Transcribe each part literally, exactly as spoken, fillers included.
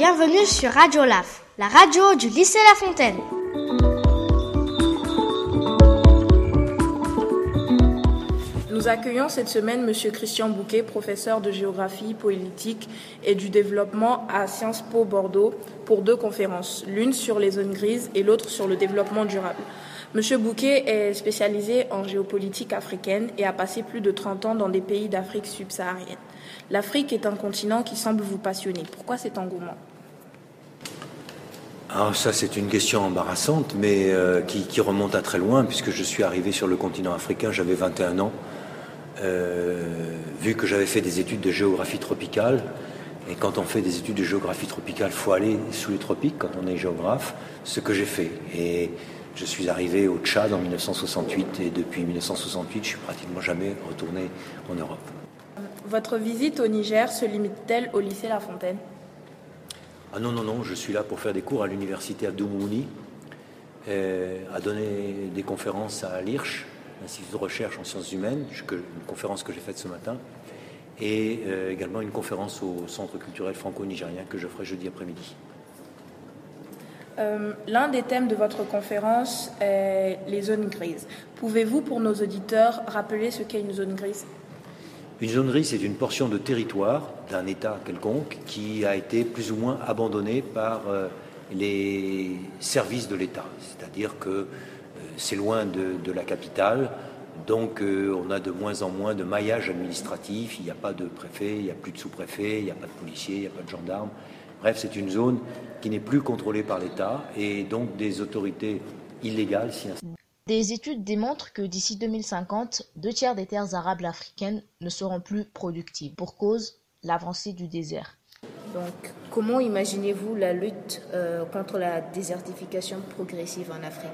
bienvenue sur Radio Laf, la radio du lycée La Fontaine. Nous accueillons cette semaine M. Christian Bouquet, professeur de géographie politique et du développement à Sciences Po Bordeaux, pour deux conférences, l'une sur les zones grises et l'autre sur le développement durable. M. Bouquet est spécialisé en géopolitique africaine et a passé plus de trente ans dans des pays d'Afrique subsaharienne. L'Afrique est un continent qui semble vous passionner. Pourquoi cet engouement ? Alors ça, c'est une question embarrassante, mais euh, qui, qui remonte à très loin, puisque je suis arrivé sur le continent africain, j'avais vingt et un ans. Euh, vu que j'avais fait des études de géographie tropicale, et quand on fait des études de géographie tropicale, il faut aller sous les tropiques quand on est géographe, ce que j'ai fait. Et je suis arrivé au Tchad en dix-neuf cent soixante-huit, et depuis dix-neuf cent soixante-huit, je suis pratiquement jamais retourné en Europe. Votre visite au Niger se limite-t-elle au lycée La Fontaine ? Ah non, non, non, je suis là pour faire des cours à l'université Abdou Moumouni, euh, à donner des conférences à l'I R C H, l'Institut de recherche en sciences humaines, une conférence que j'ai faite ce matin, et euh, également une conférence au Centre culturel franco-nigérien que je ferai jeudi après-midi. Euh, l'un des thèmes de votre conférence est les zones grises. Pouvez-vous, pour nos auditeurs, rappeler ce qu'est une zone grise ? Une zone grise, c'est une portion de territoire d'un État quelconque qui a été plus ou moins abandonnée par euh, les services de l'État. C'est-à-dire que euh, c'est loin de, de la capitale, donc euh, on a de moins en moins de maillage administratif, il n'y a pas de préfet, il n'y a plus de sous-préfet, il n'y a pas de policiers, il n'y a pas de gendarmes. Bref, c'est une zone qui n'est plus contrôlée par l'État et donc des autorités illégales s'y installent. Des études démontrent que d'ici deux mille cinquante, deux tiers des terres arables africaines ne seront plus productives, pour cause l'avancée du désert. Donc, comment imaginez-vous la lutte euh, contre la désertification progressive en Afrique ?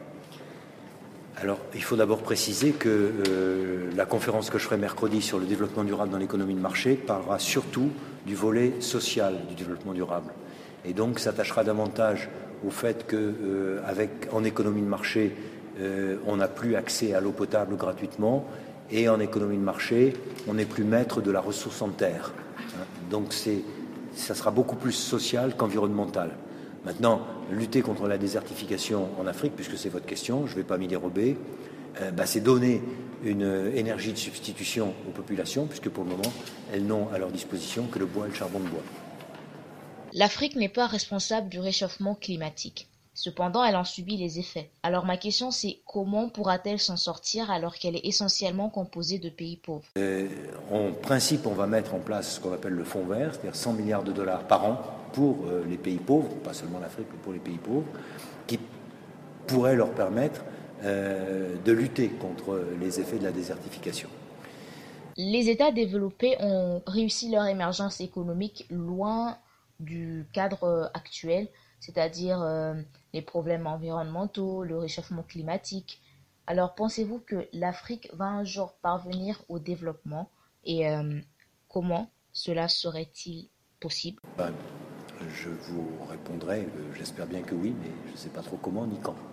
Alors, il faut d'abord préciser que euh, la conférence que je ferai mercredi sur le développement durable dans l'économie de marché parlera surtout du volet social du développement durable. Et donc, s'attachera davantage au fait que, euh, avec, en économie de marché, Euh, on n'a plus accès à l'eau potable gratuitement et en économie de marché, on n'est plus maître de la ressource en terre. Hein. Donc c'est, ça sera beaucoup plus social qu'environnemental. Maintenant, lutter contre la désertification en Afrique, puisque c'est votre question, je ne vais pas m'y dérober, euh, bah, c'est donner une énergie de substitution aux populations, puisque pour le moment, elles n'ont à leur disposition que le bois et le charbon de bois. L'Afrique n'est pas responsable du réchauffement climatique. Cependant, elle en subit les effets. Alors ma question c'est comment pourra-t-elle s'en sortir alors qu'elle est essentiellement composée de pays pauvres ? euh, En principe, on va mettre en place ce qu'on appelle le fonds vert, c'est-à-dire cent milliards de dollars par an pour euh, les pays pauvres, pas seulement l'Afrique, mais pour les pays pauvres, qui pourraient leur permettre euh, de lutter contre les effets de la désertification. Les États développés ont réussi leur émergence économique loin du cadre actuel, c'est-à-dire euh, les problèmes environnementaux, le réchauffement climatique. Alors pensez-vous que l'Afrique va un jour parvenir au développement et euh, comment cela serait-il possible ? Ben, je vous répondrai, euh, j'espère bien que oui, mais je ne sais pas trop comment ni quand.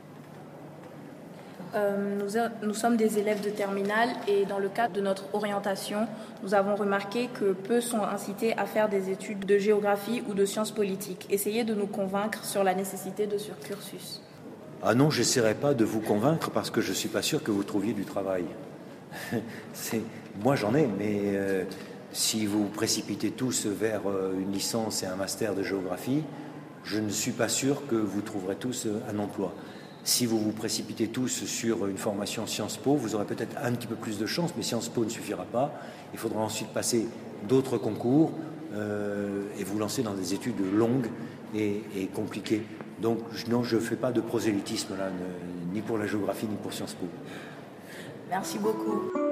Euh, nous, a, nous sommes des élèves de terminale et dans le cadre de notre orientation, nous avons remarqué que peu sont incités à faire des études de géographie ou de sciences politiques. Essayez de nous convaincre sur la nécessité de ce cursus. Ah non, je n'essaierai pas de vous convaincre parce que je ne suis pas sûr que vous trouviez du travail. C'est, moi j'en ai, mais euh, si vous précipitez tous vers euh, une licence et un master de géographie, je ne suis pas sûr que vous trouverez tous euh, un emploi. Si vous vous précipitez tous sur une formation Sciences Po, vous aurez peut-être un petit peu plus de chance, mais Sciences Po ne suffira pas. Il faudra ensuite passer d'autres concours euh, et vous lancer dans des études longues et, et compliquées. Donc non, je ne fais pas de prosélytisme là, ne, ni pour la géographie ni pour Sciences Po. Merci beaucoup.